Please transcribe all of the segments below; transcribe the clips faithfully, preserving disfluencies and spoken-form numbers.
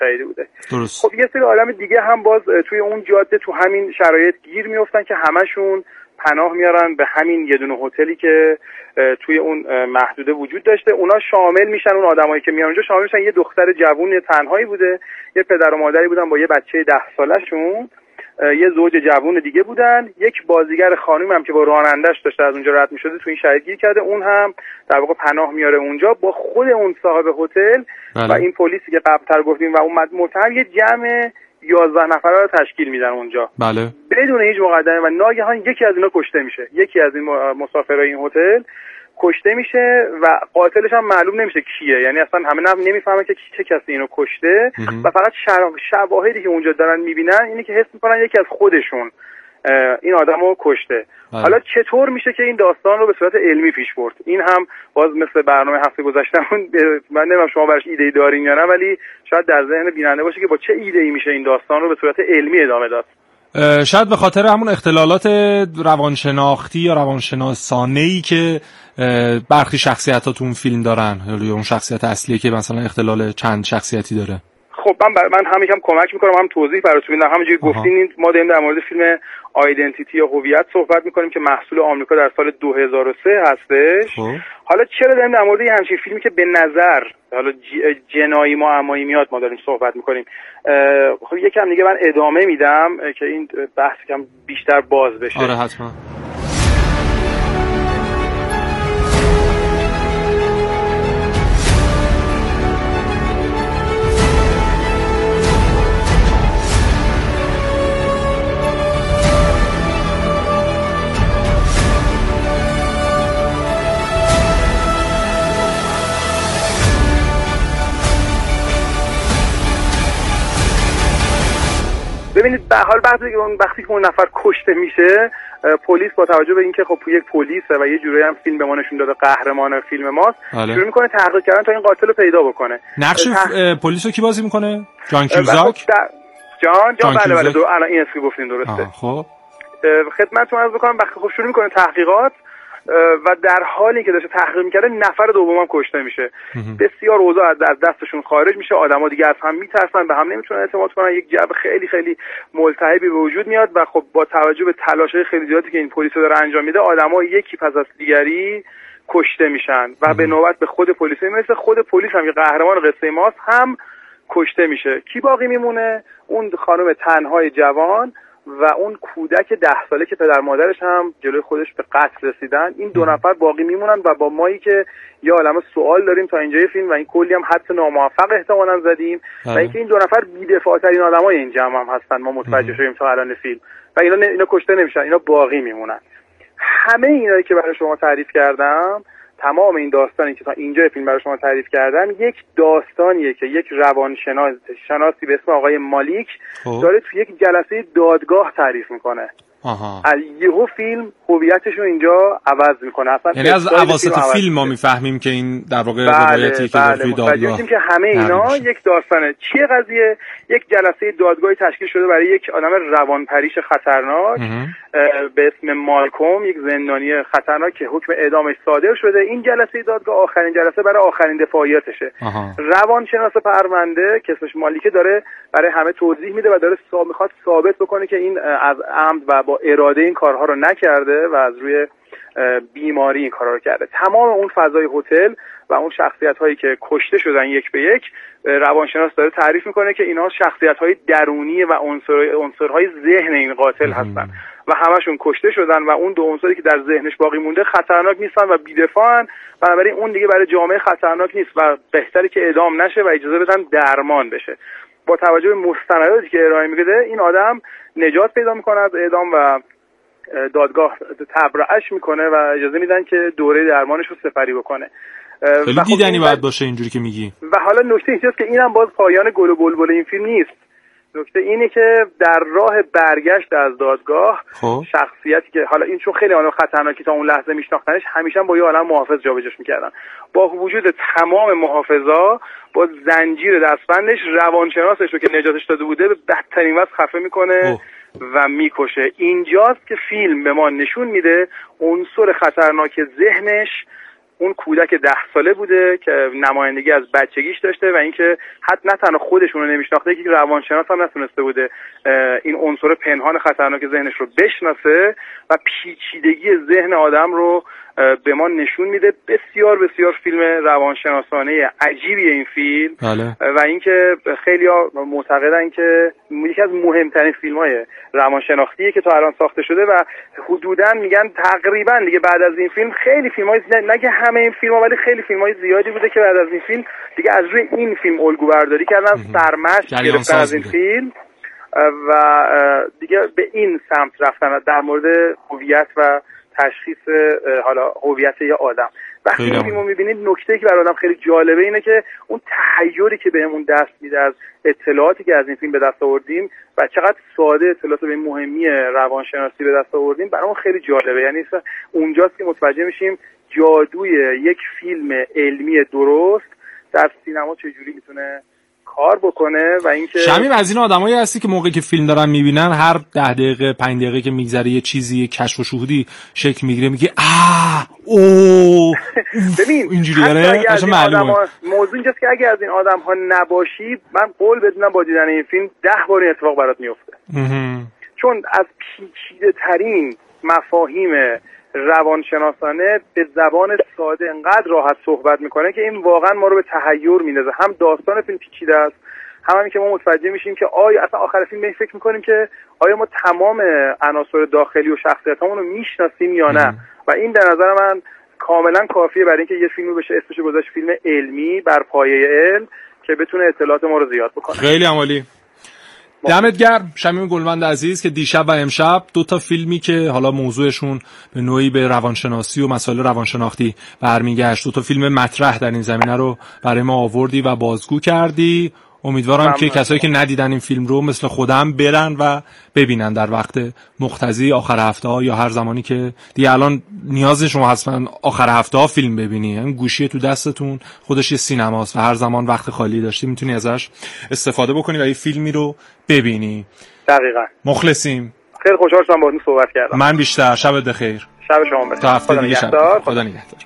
سعیدی بوده. درست. خب یه سری آدم دیگه هم باز توی اون جاده تو همین شرایط گیر میافتن که همشون پناه میارن به همین یه دونه هتلی که توی اون محدوده وجود داشته. اونا شامل میشن، اون آدمایی که میان اونجا شامل میشن یه دختر جوون تنهایی بوده، یه پدر و مادری بودن با یه بچه ده سالشون، یه زوج جوون دیگه بودن، یک بازیگر خانم هم که با رانندش داشته از اونجا رد میشده تو این شرایط گیر کرده، اون هم در واقع پناه میاره اونجا با خود اون صاحب هتل و این پلیسی که قبل‌تر گفتیم و اون متهم، یه جمع یازده نفره رو تشکیل میدن اونجا. بله. بدون هیچ مقدمه و ناگهان یکی از اینا کشته میشه، یکی از این مسافرای این هتل کشته میشه و قاتلش هم معلوم نمیشه کیه، یعنی اصلا همه نمیفهمن که چه کسی اینو کشته و فقط شواهدی که اونجا دارن میبینن اینه که حس میکنن یکی از خودشون این آدمو کشته. بله. حالا چطور میشه که این داستان رو به صورت علمی پیش برد؟ این هم باز مثل برنامه هفته گذشتهمون، من نمیدونم شما براش ایده دارین یا نه، ولی شاید در ذهن بیننده باشه که با چه ایده‌ای میشه این داستان رو به صورت علمی ادامه داد. شاید به خاطر همون اختلالات روانشناختی یا روانشناسانه‌ای که برخی شخصیت‌ها تو اون فیلم دارن، یا اون شخصیت اصلی که مثلا اختلال چند شخصیتی داره. خب من بر... من هم یکم کمک میکنم، هم توضیح براتون میدم. همونجوری گفتین ما داریم در مورد فیلم آیدنتیتی یا هویت صحبت میکنیم که محصول آمریکا در سال دو هزار و سه هستش. خوب. حالا چرا داریم در مورد همچین فیلمی که به نظر حالا جنایی معمایی میاد ما داریم صحبت میکنیم؟ خب یکم دیگه من ادامه میدم که این بحث کم بیشتر باز بشه. آره حتما. ببینید به حال وقتی که اون وقتی که اون نفر کشته میشه، پلیس با توجه به اینکه خب یک پلیسه و یه جوری هم فیلم به ما نشون داده قهرمان فیلم ماست، شروع میکنه تحقیق کردن تا این قاتل رو پیدا بکنه. نقش تح... پلیس رو کی بازی میکنه؟ جان کیوزاک. در... جان جان بله بله دو... الان این اسکی گفتین درسته. خب خدمتتون عرض بکنم وقتی خب شروع میکنه تحقیقات و در حالی که داشته تحقیق میکرده نفر دومم کشته میشه. بسیار اوضاع از دستشون خارج میشه، آدما دیگه از هم میترسن، به هم نمیتونن اعتماد کنن، یک جو خیلی خیلی ملتهبی به وجود میاد و خب با توجه به تلاش‌های خیلی زیادی که این پلیس داره انجام میده، آدما یکی پس از دیگری کشته میشن و به نوبت به خود پلیس میرسه. خود پلیس هم که قهرمان قصه ماست هم کشته میشه. کی باقی میمونه؟ اون خانم تنهای جوان و اون کودک ده ساله که پدر مادرش هم جلوی خودش به قتل رسیدن. این دو نفر باقی میمونن و با مایی که یه عالمه سوال داریم تا اینجای فیلم و این کلی هم حتی ناموفق احتمالاً زدیم و اینکه این دو نفر بی‌دفاع‌ترین آدمای این جمع هم هستن، ما متوجه شدیم تا الان فیلم و اینا اینا کشته نمیشن، اینا باقی میمونن. همه اینایی که برای شما تعریف کردم، تمام این داستانی که تا اینجا فیلم برای شما تعریف کردم، یک داستانیه که یک روانشناس شناسی به اسم آقای مالیک داره تو یک جلسه دادگاه تعریف میکنه. آها. یهو فیلم هویتش رو اینجا عوض میکنه. اصلا یعنی از اواسط فیلم, فیلم ما میفهمیم که این در واقع روایتی که بله توی دادگاه که همه اینا یک داستانه. چیه قضیه؟ یک جلسه دادگاهی تشکیل شده برای یک آدم روانپریش خطرناک به اسم مالکوم، یک زندانی خطرناک که حکم اعدامش صادر شده. این جلسه دادگاه آخرین جلسه برای آخرین دفاعیاتشه. روانشناس پرونده که اسمش مالیکه داره برای همه توضیح میده و داره سا... میخواد ثابت بکنه که این از عمد و با اراده این کارها رو نکرده و از روی بیماری این کارها رو کرده. تمام اون فضای هتل و اون شخصیت هایی که کشته شدن یک به یک، روانشناس داره تعریف میکنه که اینا شخصیت های درونی و عنصر عنصرهای ذهن این قاتل هستن و همشون کشته شدن و اون دو عنصری که در ذهنش باقی مونده خطرناک نیستن و بی‌دفاعن، بنابراین اون دیگه برای جامعه خطرناک نیست و بهتره که اعدام نشه و اجازه بدن درمان بشه. با توجه به مستنداتی که ارائه میده این آدم نجات پیدا میکنه از اعدام و دادگاه تبرئه‌اش میکنه و اجازه میدن که دوره درمانش رو سپری بکنه. خیلی دیدنی باید باشه اینجوری که میگی. و حالا نکته اینجاست که اینم باز پایان گل و بلبل این فیلم نیست. نکته اینه که در راه برگشت از دادگاه خوب. شخصیتی که حالا این چون خیلی آدم خطرناکی تا اون لحظه میشناختنش، همیشه با یه عالم محافظ جابجاش میکردن. با وجود تمام محافظا با زنجیر دستبندش روانشناسش رو که نجاتش داده بوده به بدترین وضع خفه میکنه اوه. و میکشه. اینجاست که فیلم به ما نشون میده عنصر خطرناک ذهنش اون کودک ده ساله بوده که نمایندگی از بچگیش داشته و اینکه حتی نه تنها خودشون رو نمیشناخته که روانشناس هم نتونسته بوده این عنصر پنهان خطرناک ذهنش رو بشناسه و پیچیدگی ذهن آدم رو به ما نشون میده. بسیار بسیار فیلم روانشناسانه عجیبیه این فیلم. بله. و اینکه خیلی‌ها معتقدن که یکی از مهمترین فیلم‌های روانشناختیه که تا الان ساخته شده و حدوداً میگن تقریباً دیگه بعد از این فیلم خیلی فیلم‌های نگه همه این فیلم‌ها ولی خیلی فیلم‌های زیادی بوده که بعد از این فیلم دیگه از روی این فیلم الگو برداری کردن، سرمشق گرفتن از این فیلم و دیگه به این سمت رفتن در مورد هویت و تشخیص حالا هویت یه آدم. وقتی این فیلمو می‌بینید نکته‌ای که برای آدم خیلی جالبه اینه که اون تحیری که بهمون دست میده از اطلاعاتی که از این فیلم به دست آوردیم و چقدر ساده اطلاعات به این مهمی روانشناسی به دست آوردیم برامون خیلی جالبه. یعنی اونجاست که متوجه میشیم جادوی یک فیلم علمی درست در سینما چجوری میتونه کار بکنه. و اینکه شمیم از این آدمایی هستی که موقعی که فیلم دارن میبینن هر ده دقیقه پنج دقیقه که میگذره یه چیزی یه کشف و شهودی شکل میگیره، میگه آ او ببین اینجوری داره اصلا معلومه. موضوع اینجاست که اگه از این آدم‌ها نباشی من قول بدونم با دیدن این فیلم ده بار این اتفاق برات میفته، چون از پیچیده ترین مفاهیم روانشناسانه به زبان ساده انقدر راحت صحبت میکنه که این واقعا ما رو به تحیر میندازه. هم داستان فیلم پیچیده است، هم همین که ما متوجه میشیم که آیا اصلا آخر فیلم به فکر میکنیم که آیا ما تمام عناصر داخلی و شخصیتامون رو میشناسیم یا نه. و این در نظر من کاملا کافیه برای اینکه یه فیلمی بشه اسمش گذاشت فیلم علمی بر پایه علم که بتونه اطلاعات ما رو زیاد بکنه. خیلی عالی. دمت گرم شمیم گلوند عزیز که دیشب و امشب دو تا فیلمی که حالا موضوعشون به نوعی به روانشناسی و مسائل روانشناختی برمیگشت، دو تا فیلم مطرح در این زمینه رو برای ما آوردی و بازگو کردی. امیدوارم که کسایی که ندیدن این فیلم رو مثل خودم برن و ببینن در وقت مقتضی آخر هفته ها یا هر زمانی که دیگه الان نیاز شما هستن آخر هفته ها فیلم ببینی. این گوشی تو دستتون خودش یه سینماست و هر زمان وقت خالی داشتی میتونی ازش استفاده بکنی و یه فیلمی رو ببینی. دقیقاً. مخلصیم. خیلی خوشحال شدم باهاتون صحبت کردم. من بیشتر. شبت بخیر. شب شما بخیر. تا هفته دیگه شب. خدا نگهدار.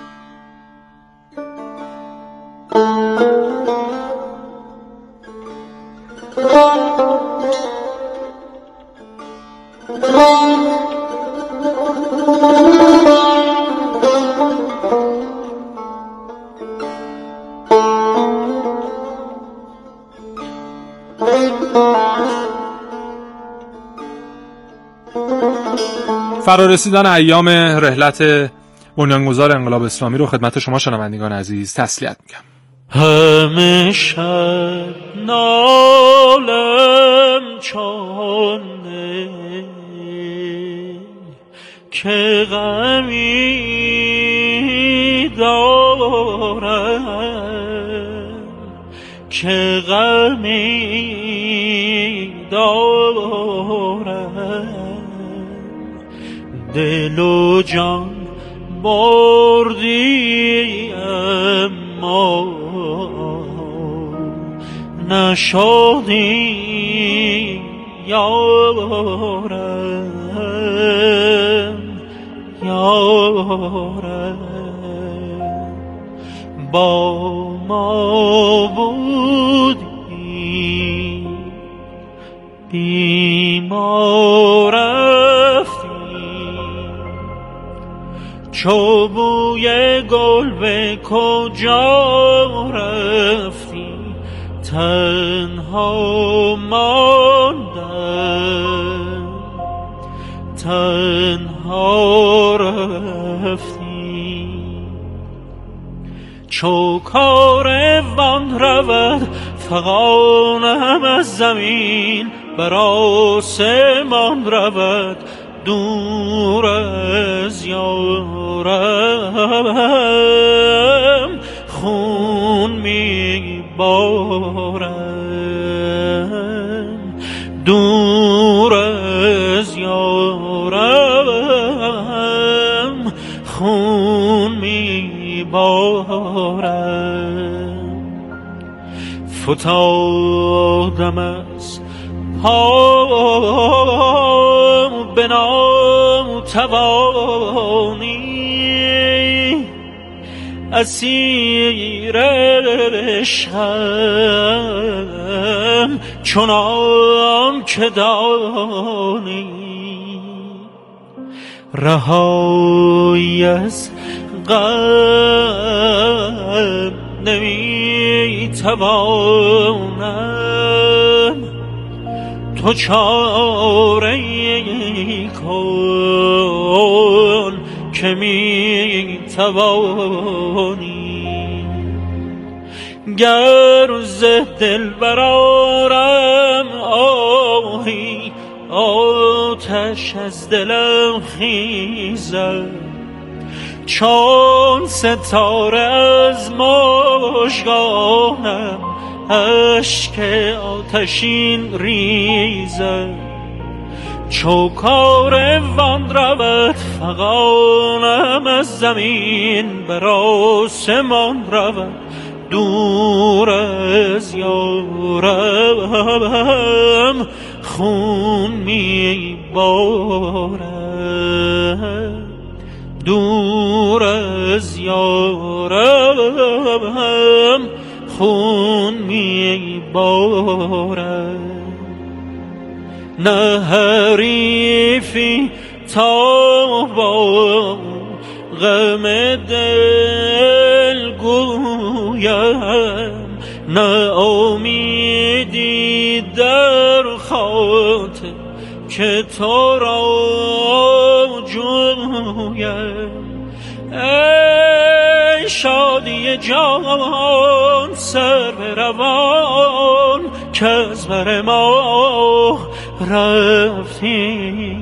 فرارسیدن ایام رحلت بنیانگذار انقلاب اسلامی رو خدمت شما شنوندگان عزیز تسلیت میگم. همیشه نالم چونه که غمی دارم که غمی دارم دل و جان بردی اما نشدی یارم یارم با ما بودی بیمار رفتی چو بوی گل به کجا رفتی تنها ماندم تنها رفتی چو کاروان رود فغانم از زمین بر آسمان رود دور از یارم خون می بارم دور از یارم خون می بارم فتادم از پام به ناتوانی اسیر عشقم چنان که دانی رهایی از غم نمیتوانم تو چاره کن که میتوانی گر ز دل برارم آهی آتش از دلم خیزد چون ستاره از مژگانم اشک آتشین ریزد چوکار وان رود فغانم از زمین بر آسمان رود دور از یارم خون می بارد دور از یارم خون می بارد نه حریفی تا با غم دل گویم نه امیدی در خاطر که تو را جویم ای شادی جان سر به روان که از بر ما رفتی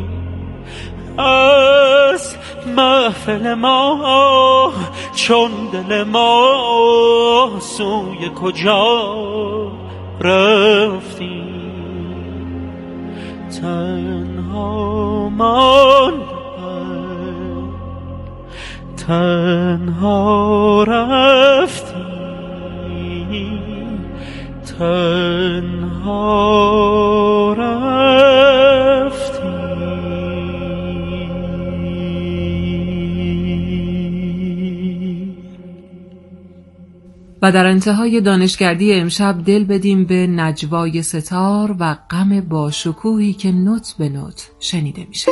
از محفل ما چون دل ما سوی کجا رفتی تنها ماندم تنها رفتی تنها رفتی و در انتهای دانشگردی امشب دل بدیم به نجوای ستار و غم با شکوهی که نوت به نوت شنیده میشه.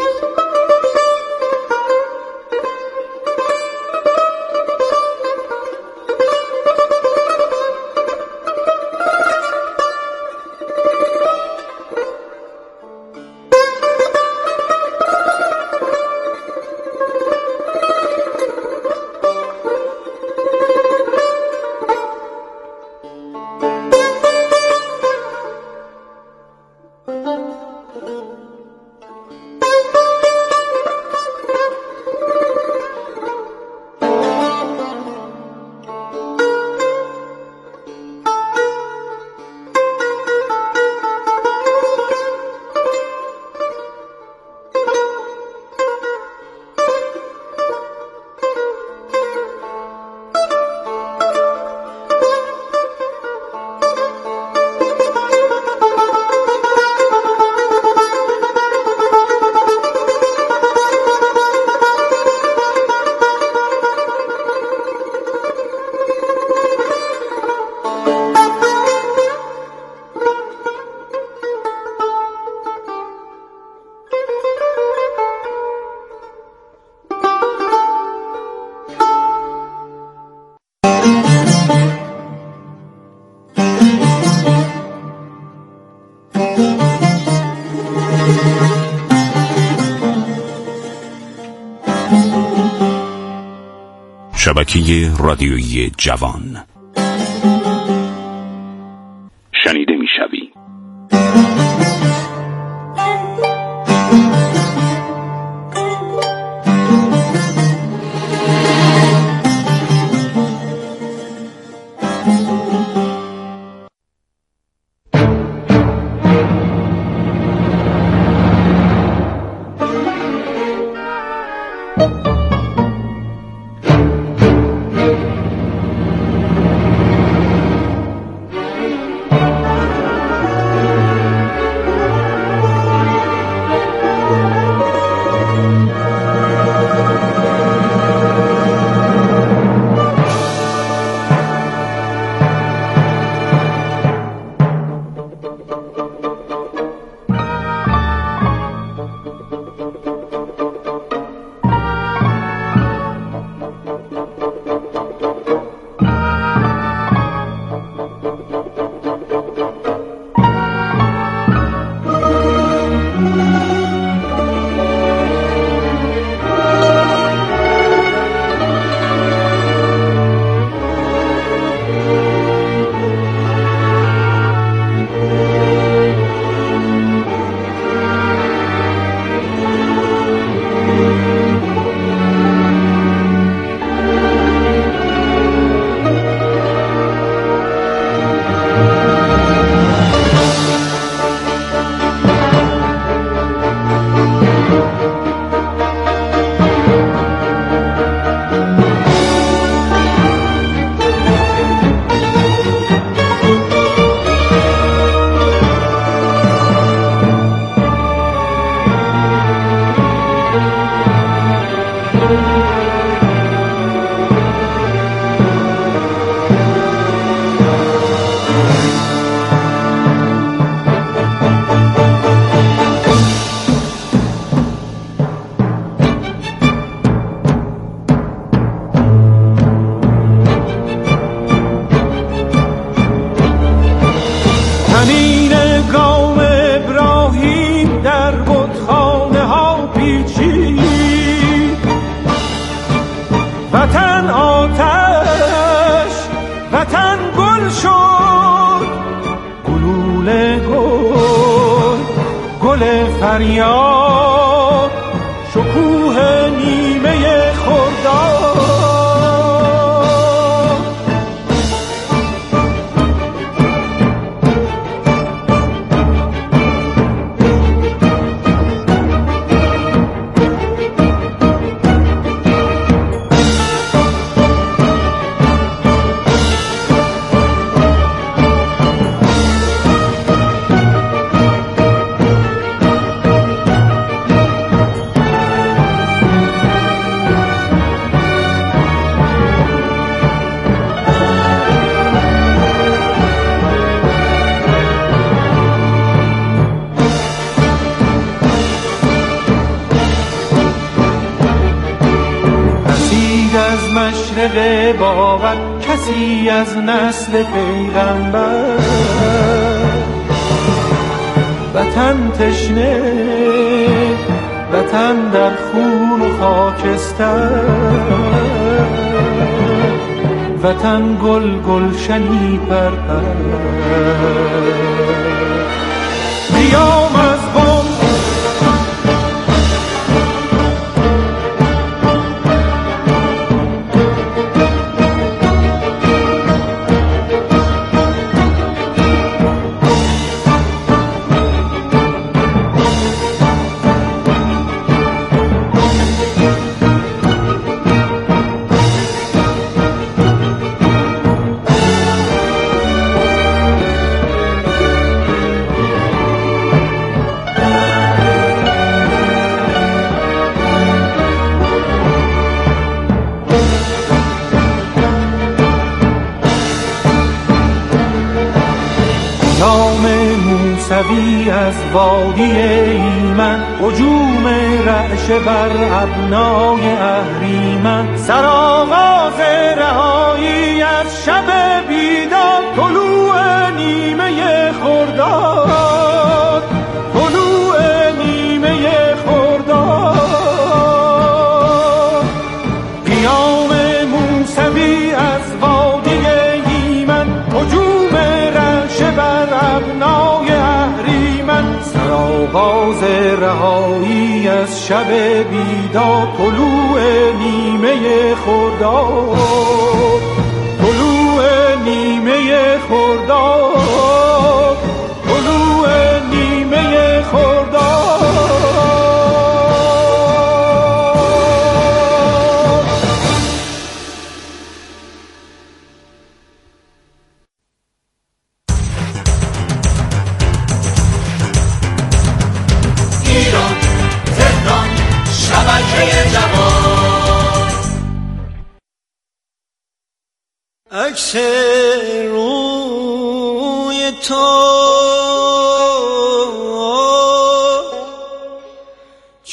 شبکه رادیویی جوان شنیده می‌شوی. فریاد شکوه نیمه خرداد باور کسی از نسل پیغمبر وطن تشنه وطن در خون و خاکستر وطن گل گلشنی پرپر بیام از بام از وادی ایمن هجوم رعشه بر ابنای اهریمن سرآغاز رهایی از شب بیدار طلوع نیمه خرداد طلوع نیمه خرداد قیام موسوی از وادی ایمن هجوم رعشه بر ابنای سرآغاز رهایی از شب بیدار طلوع نیمه خرداد طلوع نیمه خرداد طلوع نیمه خرداد عکس روی تو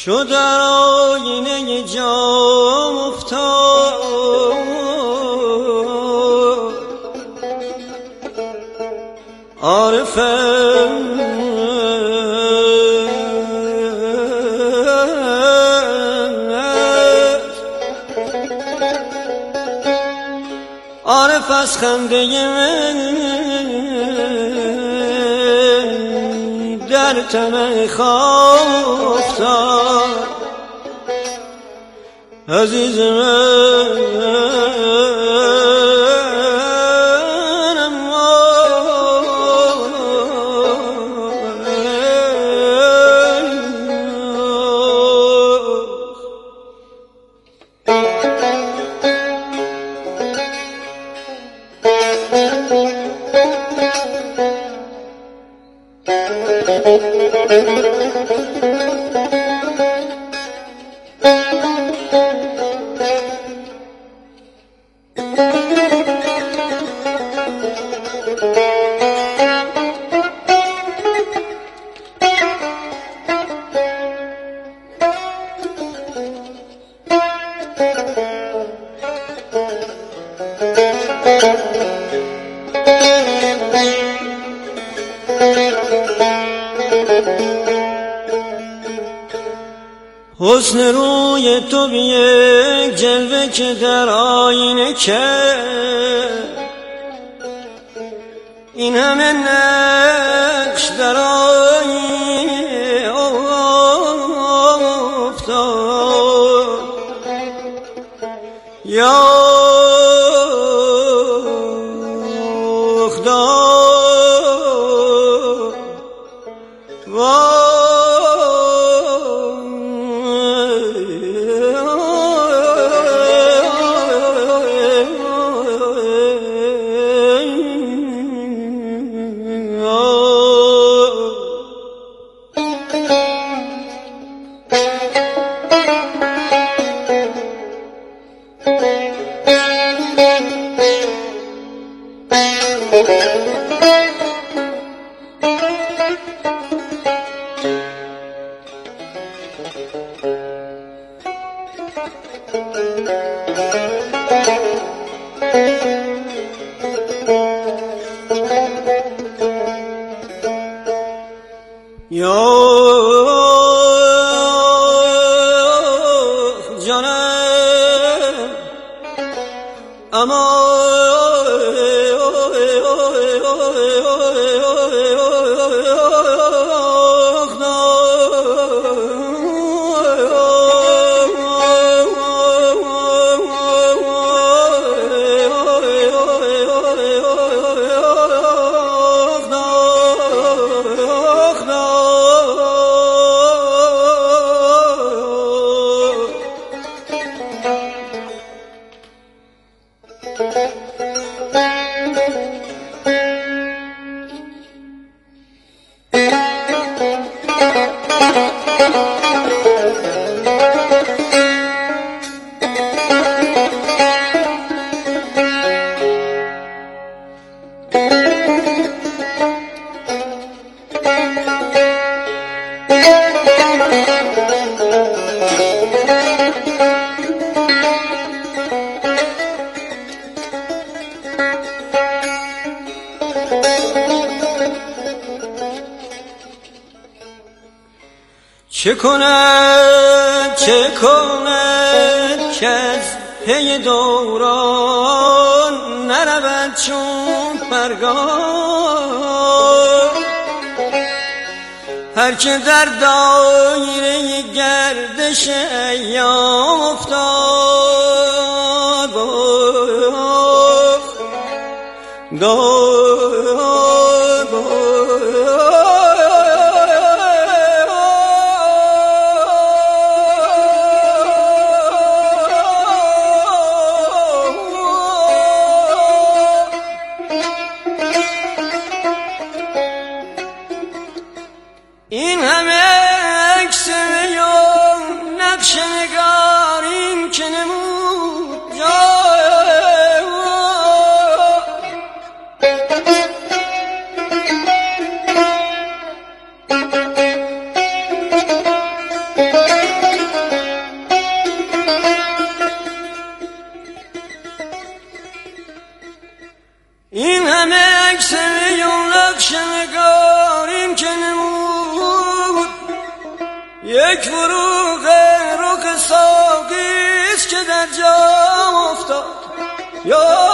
چو در آینه جام افتاد عارفم عارف از خنده من در طمع خواب افتاد عزیز من حسن روی تو بی یک جلوه که در آینه که این همه نقش در آینه افتاد یا خدا چه کند چه کند که از پی دوران نرود چون پرگار هر که در دایره گردش ایام افتاد داد این همه عکس یا نقش نگارین که نمود جای یک فروغ رک ساقیست که در جام افتاد یا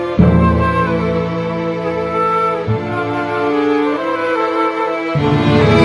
Thank you.